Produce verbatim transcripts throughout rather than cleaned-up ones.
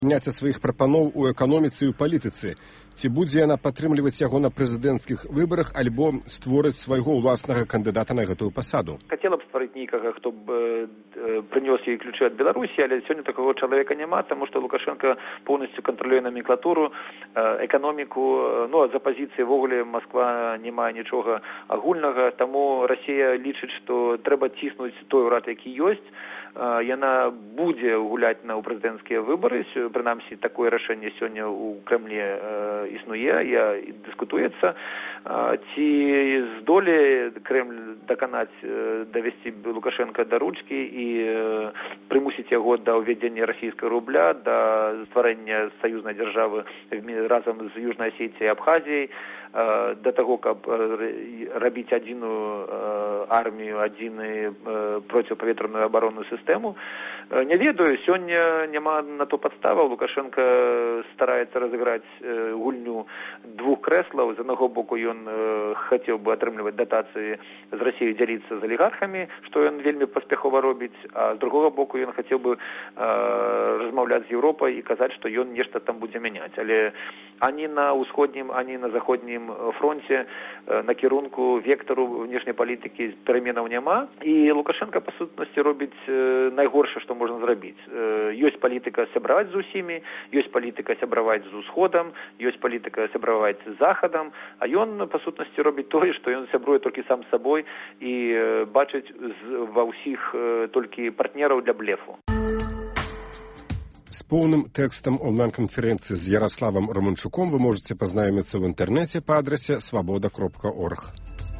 Няце сваіх прапаноў у эканоміцы і ў палітыцы. Ці будзе яна падтрымліваць яго на прэзідэнцкіх выбарах альбо створыць свайго ўласнага кандыдата на гэтую пасаду? Хацела б стварыць нейкага, хто б прынёс ёй ключы ад Беларусі, але сёння такого чалавека няма, таму што Лукашенко поўнасцю кантралюе номенклатуру, эканоміку, ну а з апазіцыі ввогуле Масква не мае нічога агульнага, таму Расія лічыць, што трэба ціснуць той урад, які ёсць. Яна будзе гуляць на прэзідэнцкія выбары, прынамсі такое рашэнне сёння ў Крэмлі існуе, я дыскутуецца. Ці здолее Крэмль даканаць, давесці Лукашенка да ручкі і прымусіць яго да ўвядзення расійскага рубля, да стварэння саюзнай дзяржавы разам з Южнай Асетіяй і Абхазіяй, да таго, каб рабіць адзіную армію, адзіны проціпавветраную абаронную сістэму. Не ведаю, сёння няма на то падставаў. Лукашенко стараецца разыграць гульню двух крэслаў. З аднаго боку ён хацеў бы атрымліваць датацыі з Расіяй, дзяліцца з алігархамі, што ён вельмі паспяхова робіць, а з другога боку ён хацеў бы размаўляць з Еўропай і казаць, што ён нешта там будзе мяняць. Але ані на ўсходнім, ані на заходнім фронте на кірунку вектару внешняй палітыкі пераменаў няма, і Лукашенко па сутнасці робіць найгоршае, што можна зрабіць. Ёсць палітыка сябраваць з усімі, ёсць палітыка сябраваць з усходам, ёсць палітыка сябраваць з захадам, а ён па сутнасці робіць тое, што ён сябруе толькі сам з сабой і бачыць ва ўсіх толькі партнераў для блефу. З поўным тэкстам онлайн-канферэнцыі з Ярославам Романчуком вы можете пазнаёміцца ў інтэрнэце па адрасе свабода кропка орг.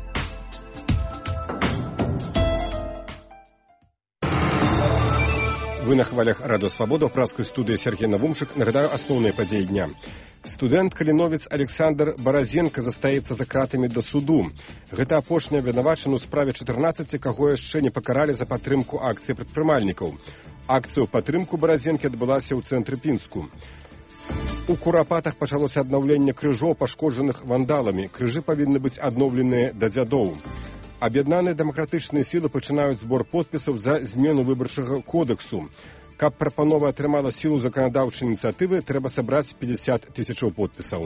Вы на хвалях Радыё Свабода, ў пражскай студыі Сергей Навумчык. Нагадаю асноўныя падзеі дня. Студэнт-каліновец Александр Баразенка застаецца за кратамі да суду. Гэта апошні абвінавачаны ў справе чатырнаццаці, каго яшчэ не пакаралі за падтрымку акцыі прадпрымальнікаў. Акцыя ў падтрымку Баразенкі адбылася ў цэнтры Пінску. У Курапатах пачалося аднаўленне крыжоў, пашкоджаных вандаламі. Крыжы павінны быць адноўленыя да дзядоў. Аб'яднаныя дэмакратычныя сілы пачынаюць збор подпісаў за змену выбарчага кодэксу. Каб прапанова атрымала сілу заканадаўчай ініцыятывы, трэба сабраць пятьдесят тысячаў подпісаў.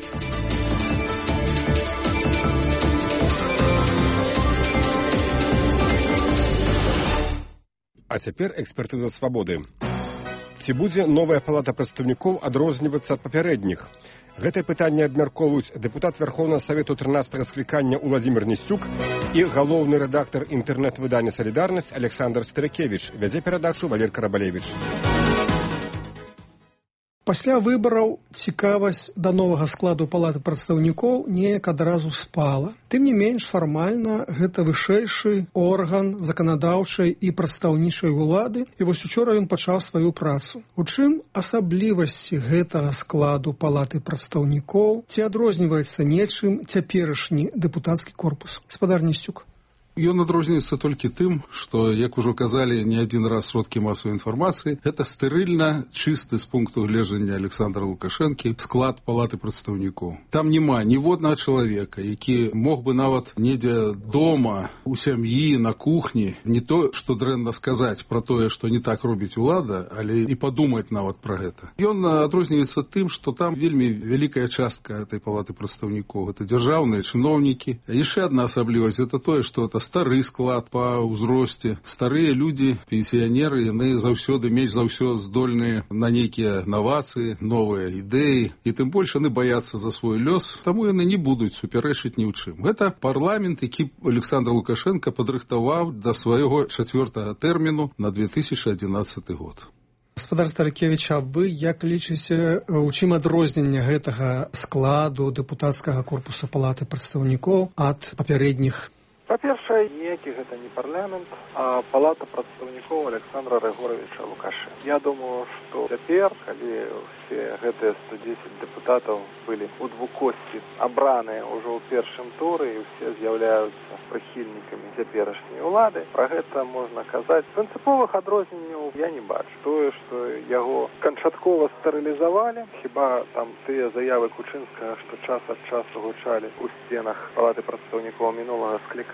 А цяпер экспертыза свабоды. Ці будзе новая палата прадстаўнікоў адрознівацца ад папярэдніх? Гэтае пытанне абмяркоўваюць дэпутат Верхоўнага Савету трынаццатага склікання Уладзімір Несцюк і галоўны рэдактар інтэрнэт-выдання «Салідарнасць» Александр Старыкевіч. Вядзе перадачу Валер Карабалевіч. Пасля выбараў цікавасць да новага складу палаты прадстаўнікоў неяк адразу спала. Тым не менш, фармальна гэта вышэйшы орган заканадаўчай і прадстаўнічай улады, і вось учора ён пачаў сваю працу. У чым асаблівасці гэтага складу палаты прадстаўнікоў? Ці адрозніваецца нечым цяперашні дэпутацкі корпус? Гаспадар Несцюк. Ён адрозніваецца толькі тым, што, як ужо казалі не адзін раз сродкі масавай інфармацыі, гэта стэрыльна чысты з пункту гледжання Александра Лукашэнкі склад палаты прадстаўнікоў. Там няма ніводнага чалавека, які мог бы нават недзе дома, у сям'і, на кухні, не то, што дрэнна сказаць пра тое, што не так робіць улада, але і падумаць нават пра гэта. Ён адрозніваецца тым, што там вельмі вялікая частка этой палаты прадстаўнікоў. Гэта дзяржаўныя чыноўнікі. Яшчэ адна асаблівасць – гэта тое, што это стары склад па ўзросце. Старыя людзі, пенсіянеры, яны заўсёды, менш за ўсё здольныя на нейкія навацыі, новыя ідэі, і тым больш яны баяцца за свой лёс, таму яны не будуць супярэчыць ні ў чым. Гэта парламент, які Александр Лукашенко падрыхтаваў да свайго чацвёртага тэрміну на две тысячы адзінаццаты год. Гаспадар Старыкевіч, а вы як лічыце, у чым адрозненне гэтага складу дэпутацкага корпуса палаты прадстаўнікоў ад папярэдніх? Па-першае, ніякі гэта не парламент, а палата прадстаўнікоў Александра Рыгоровича Лукашэнка. Я думаю, што цяпер, калі ўсе гэтыя сто дзесяць дэпутатаў былі ў двукосці абраныя ўжо ў першым туры і ўсе з'яўляюцца прыхільнікамі цяперашняй улады, пра гэта можна казаць. Прынцыповых адрозненняў я не бачу. Тое, што яго канчаткова стэрылізавалі, хіба там тыя заявы Кучынскага, што час ад часу гучалі ў сценах палаты прадстаўнікоў мінулага склікання,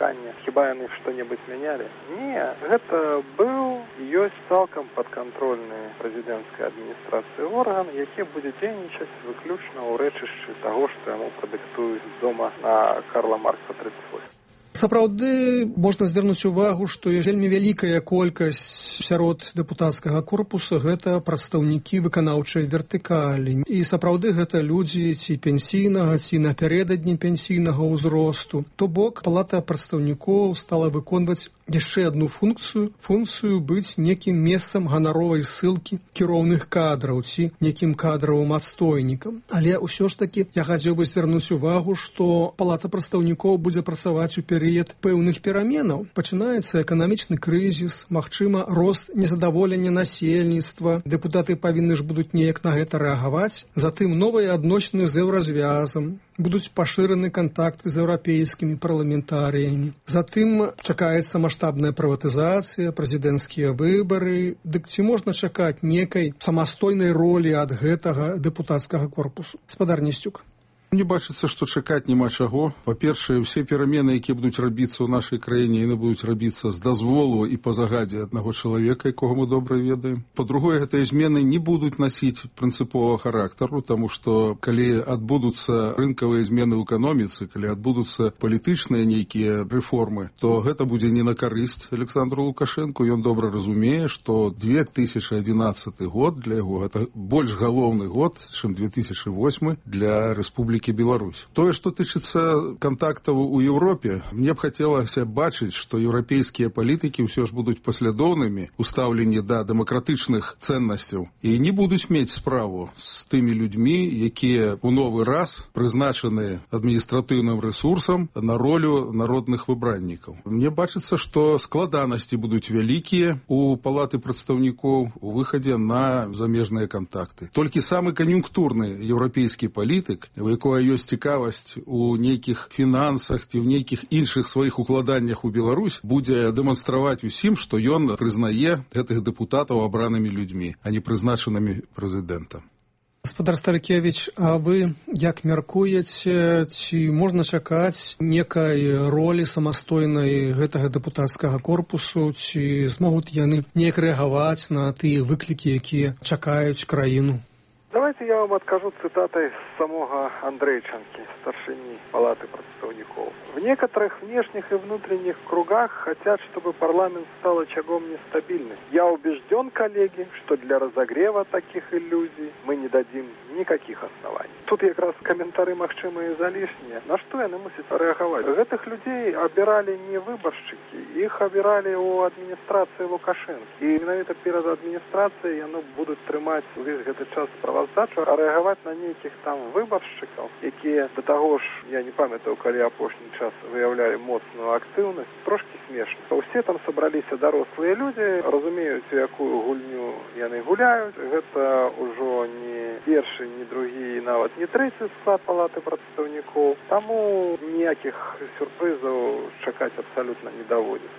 хіба яны што-небудзь мянялі? Не, гэта быў і ёсць цалкам падкантрольны прэзідэнцкай адміністрацыі орган, які будзе дзейнічаць выключна ў рэчышчы таго, што яму прадыктуюць дома на Карла Маркса тридцать восемь. Сапраўды можна звярнуць увагу, што вельмі вялікая колькасць сярод дэпутацкага корпуса гэта прадстаўнікі выканаўчай вертыкалі. І сапраўды гэта людзі ці пенсійнага, ці напярэдадні пенсійнага ўзросту. То бок палата прадстаўнікоў стала выконваць яшчэ адну функцыю, функцыю быць некім месцам ганаровай ссылкі кіроўных кадраў ці некім кадравым адстойнікам. Але ўсё ж такі я хацеў бы звярнуць увагу, што палата прадстаўнікоў будзе працаваць у перыяд пэўных пераменаў. Пачынаецца эканамічны крызіс, магчыма, рост незадаволення насельніцтва. Дэпутаты павінны ж будуць неяк на гэта рэагаваць. Затым новыя адносіны з еўразвязам. Будуць пашыраны кантакты з еўрапейскімі парламентарыямі. Затым чакаецца маштабная прыватызацыя, прэзідэнцкія выбары. Дык ці можна чакаць некай самастойнай ролі ад гэтага дэпутацкага корпусу? Спадар Несцюк. Мне бачыцца, што чакаць няма чаго. Па-першае, усе перамены, якія будуць рабіцца ў нашай краіне, яны будуць рабіцца з дазволу і па загадзе аднаго чалавека, якога мы добра ведаем. Па-другое, гэтыя змены не будуць насіць прынцыповага характару, таму што калі адбудуцца рынкавыя змены ў эканоміцы, калі адбудуцца палітычныя нейкія рэформы, то гэта будзе не на карысць Александру Лукашэнку. Ён добра разумее, што две тысячы адзінаццаты год для яго гэта больш галоўны год, чым две тысячы восьмы для Рэспублікі Беларусь. Тое, што тычыцца кантактаў у Еўропе, мне б хацелася бачыць, што еўрапейскія палітыкі ўсё ж будуць паслядоўнымі ў стаўленні да дэмакратычных цэннасцяў і не будуць мець справу з тымі людзьмі, якія ў новы раз прызначаны адміністратыўным рэсурсам на ролю народных выбраннікаў. Мне бачыцца, што складанасці будуць вялікія у палаты прадстаўнікоў у выхадзе на замежныя кантакты. Толькі самы кан'юнктурны еўрапейскі палітык, у якога ёсць цікавасць у нейкіх фінансах ці ў нейкіх іншых сваіх укладаннях у Беларусь, будзе дэманстраваць усім, што ён прызнае гэтых дэпутатаў абранымі людзьмі, а не прызначанымі прэзідэнтам. Гаспадар Старыкевіч, а вы як мяркуеце, ці можна чакаць некай ролі самастойнай гэтага дэпутацкага корпусу, ці змогуць яны неяк рэагаваць на тыя выклікі, якія чакаюць краіну? Давайте я вам откажу цитатой самого Андрейченки, старшины Палаты представников. В некоторых внешних и внутренних кругах хотят, чтобы парламент стал очагом нестабильности. Я убежден, коллеги, что для разогрева таких иллюзий мы не дадим никаких оснований. Тут как раз комментарии магчимые залишние. На что яны мусят реагировать? Этих людей обирали не выборщики, их обирали у администрации Лукашенко. И именно перед администрацией яны будут тримать весь этот час справаздачу, а реагировать на неких там выборщиков, якія до того ж, я не памятаю, коли апошні час виявляли моцную активність, трошки смешно. Усе там собралися дорослые люди, розуміють, якую гульню яны гуляють. Гэта ўжо не першы, не другі, нават не трэці склад палаты прадстаўнікоў. Таму ніякіх сюрпрызаў чакаць абсалютна не даводзіцца.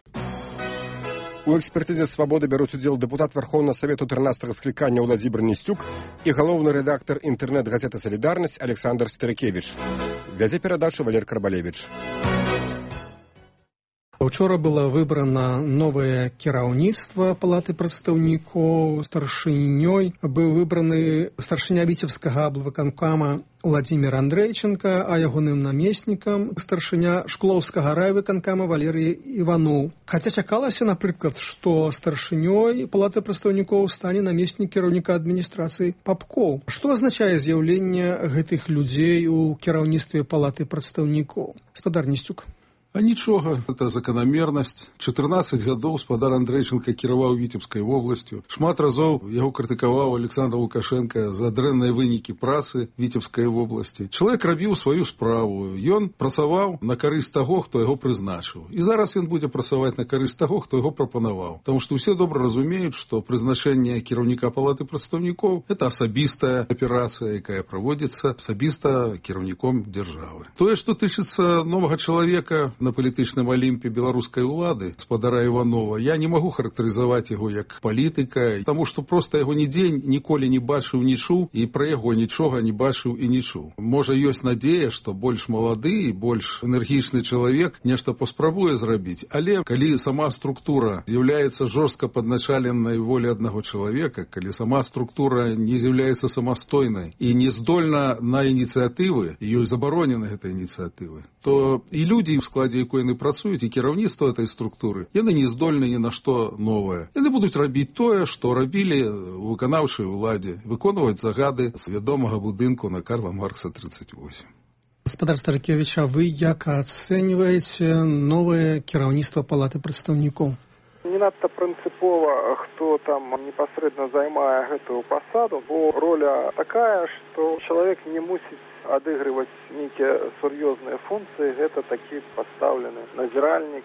У экспертызе «Свабоды» бяруць удзел дэпутат Верховнага Савету трынаццатага склікання Владзімір Несцюк і галоўны рэдактар інтэрнэт-газеты «Салідарнасць» Александр Старыкевіч. Вядзе перадачу Валер Карбалевіч. Учора было выбрана новае кіраўніцтва палаты прадстаўнікоў. Старшынёй быў выбраны старшыня віцебскага аблвыканкама Владзімір Андрейченко, а ягоным намеснікам старшыня шклоўскага райвыканкама Валерый Іваноў. Хаця чакалася, напрыклад, што старшынёй палаты прадстаўнікоў стане намеснік кіраўніка адміністрацыі Папкоў. Што азначае з'яўленне гэтых людзей у кіраўніцтве палаты прадстаўнікоў? Гаспадар Несцюк. А нічога, гэта заканамернасць. чатырнаццаць гадоў спадар Андрейченко кіраваў Віцебскай вобласцю. Шмат разоў яго крытыкаваў Александр Лукашенко за дрэнныя вынікі працы Віцебскай вобласці. Чалавек рабіў сваю справу. Ён працаваў на карысць таго, хто яго прызначыў. І зараз ён будзе працаваць на карысць таго, хто яго прапанаваў. Таму што ўсе добра разумеюць, што прызначэнне кіраўніка палаты прадстаўнікоў – гэта асабістая аперацыя, якая праводзіцца асабіста кіраўніком дзяржавы. Тое, што тычыцца новага чалавека, на палітычным алімпе беларускай улады, спадара Іванова, я не магу характарызаваць яго як палітыка, таму што проста яго нідзе ніколі не бачыў, не чуў, і пра яго нічога не бачыў і не чуў. Можа, ёсць надзея, што больш малады і больш энергічны чалавек нешта паспрабуе зрабіць, але калі сама структура з'яўляецца жорстка падначаленай волі аднаго чалавека, калі сама структура не з'яўляецца самастойнай і не здольна на ініцыятывы, ёй забаронены гэтай ініцыятывы, то і людзі, у складзе якой яны працуюць, і кіраўніцтва этой структуры, яны не здольны ні на што новае. Яны будуць рабіць тое, што рабілі у выканаўчай уладзе, выконваць загады з вядомага будынку на Карла Маркса тридцать восемь. Гаспадар Старыкевіч, а вы як ацэньваеце новае кіраўніцтва Палаты прадстаўнікоў? Не надта прынцыпова, хто там непасрэдна займае гэтую пасаду, бо роля такая, што чалавек не мусіць адыгрываць нейкія сур'ёзныя функцыі, гэта такі пастаўлены назіральнік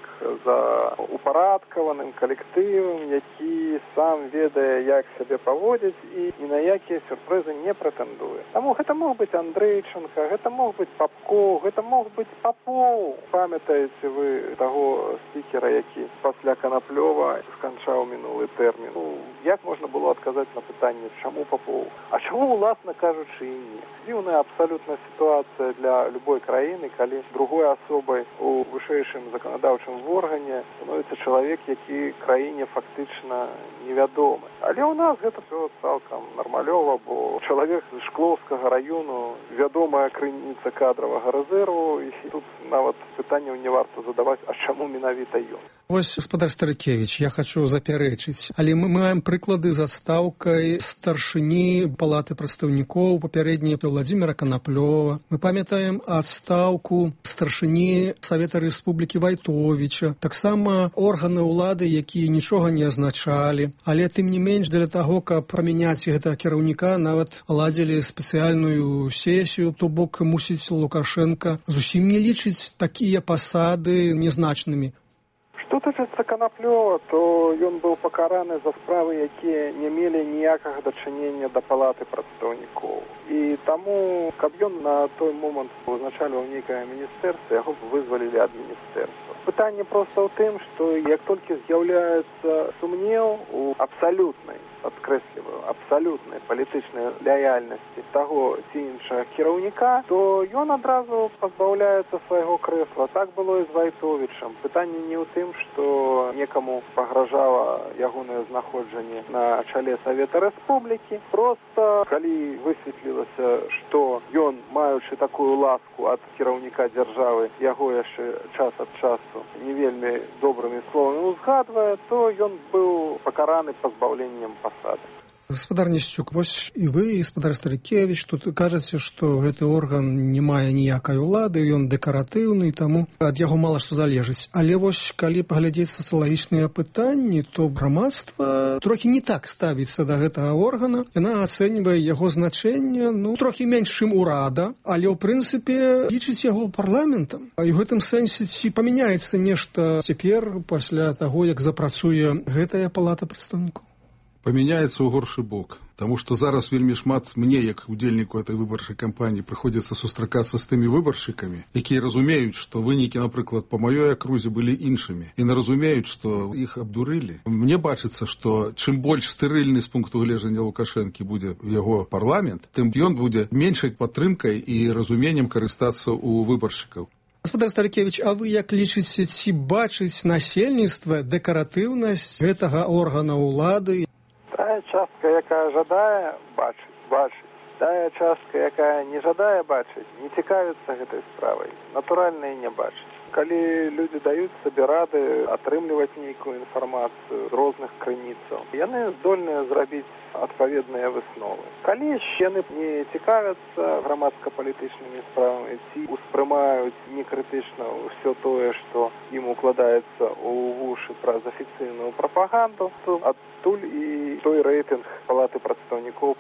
за упарадкаваным калектывам, які сам ведае, як сябе паводзіць і ні на якія сюрпрызы не прэтэндуе. Таму гэта мог быць Андрейченка, гэта мог быць Папкоў, гэта мог быць Папоў. Памятаеце вы таго спікера, які пасля Канаплёва сканчаў мінулы тэрмін. Ну, як можна было адказаць на пытанне, чаму Папоў? А чаму, уласна кажучы, і не? Дзіўная абсалютна сітуацыя для любой краіны, калі другой асобай у вышэйшым заканадаўчым органе становіцца чалавек, які краіне фактычна невядомы. Але ў нас гэта все цалкам нармалёва, бо чалавек з Шклоўскага раёну, вядомая крыніца кадравага рэзерву, і тут нават пытанняў не варта задаваць, а чаму менавіта ён. Вось, гаспадар Старыкевіч, я хочу запярэчыць, але мы маем прыклады з адстаўкай старшыні Палаты прадстаўнікоў, папярэдні Владзіміра Канаплёва. Мы памятаем адстаўку старшыні Савета Рэспублікі Вайтовіча, таксама органы ўлады, якія нічога не азначалі, але тым не менш для таго, каб памяняць гэтага кіраўніка, нават ладзілі спецыяльную сесію, то бок мусіць Лукашенка зусім не лічыць такія пасады нязначнымі. Што тычыцца Канаплёва, то ён быў пакараны за справы, якія не мелі ніякага дачынення да Палаты прадстаўнікоў. І таму, каб ён на той момант узначальваў нейкае міністэрства, яго б вызвалілі ад міністэрства. Пытанне проста ў тым, што як толькі з'яўляецца сумнеў у абсалютнай, падкрэсліваю, абсалютнай палітычнай лаяльнасці таго ці іншага кіраўніка, то ён адразу пазбаўляецца свайго крэсла. Так было і з Вайтовічам. Пытанне не ў тым, што некаму пагражала ягонае знаходжанне на чале Савета Рэспублікі. Проста, калі высветлілася, што ён, маючы такую ласку ад кіраўніка дзяржавы, яго яшчэ час ад часу не вельмі добрымі словамі узгадвае, то ён быў пакараны пазбаўленнем пасады. Гаспадар Несцюк, вось і вы, гаспадар Старыкевіч, тут кажаце, што гэты орган не мае ніякай улады, ён дэкаратыўны, таму ад яго мала што залежыць. Але вось, калі паглядзець сацыялагічныя пытанні, то грамадства трохі не так ставіцца да гэтага органа. Яна ацэньвае яго значэнне, ну, трохі менш, чым урада, але, ў прынцыпе, лічыць яго парламентам. І ў гэтым сэнсе ці памяняецца нешта цяпер, пасля таго, як запрацуе гэтая Палата прадстаўнікоў? Памяняецца ў горшы бок. Таму што зараз вельмі шмат мне, як удзельніку этой выбарчай кампаніі, прыходзіцца сустракацца з тымі выбаршчыкамі, якія разумеюць, што вынікі, напрыклад, па маёй акрузе былі іншымі. І не разумеюць, што іх абдурылі. Мне бачыцца, што чым больш стэрыльны з пункту гледжання Лукашэнкі будзе яго парламент, тым ён будзе меншай падтрымкай і разуменнем карыстацца ў выбаршчыкаў. Гаспадар Старыкевіч, а вы як лічыце, ці бачыць насельніцтва дэкаратыўнасць гэтага органа ўлады? Тая частка, якая жадае бачыць, бачыць. Тая частка, якая не жадае бачыць, не цікавіцца гэтай справай. Натуральна, і не бачыць. Калі людзі даюць сабе рады атрымліваць нейкую інфармацыю з розных крыніцаў, яны здольныя зрабіць адпаведныя высновы. Калі яны не цікавяцца грамадска-палітычнымі справамі, ці успрымаюць некрытычна ўсё тое, што ім укладаецца ў вушы праз афіцыйную прапаганду, то адтуль і той рэйтынг Палаты прадстаўнікоў.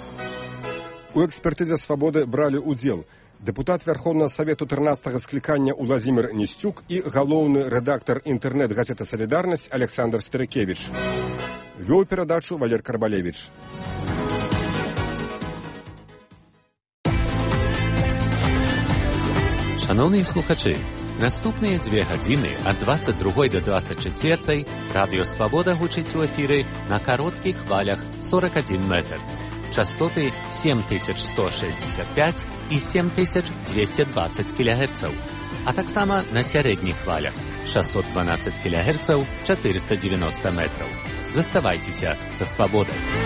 У экспертызе «Свабоды» бралі ўдзел дэпутат Вярхоўнага Савету трынаццатага склікання Уладзімір Несцюк і галоўны рэдактар інтэрнэт-газеты «Салідарнасць» Александр Старыкевіч. Вёў перадачу Валер Карбалевіч. Шановні слухачі, Наступныя дзве гадзіны ад дваццаць другой да дваццаць чацвёртай радыё Свабода гучыць у эфіры на кароткіх хвалях сорок адзін метр. Частоты сем тысяч сто шэсцьдзесят пяць і сем тысяч дзвесце дваццаць кілагерцаў, а таксама на сярэдніх хвалях шэсцьсот дванаццаць кілагерцаў, чатырыста дзевяноста метраў. Заставайцеся са Свабодай.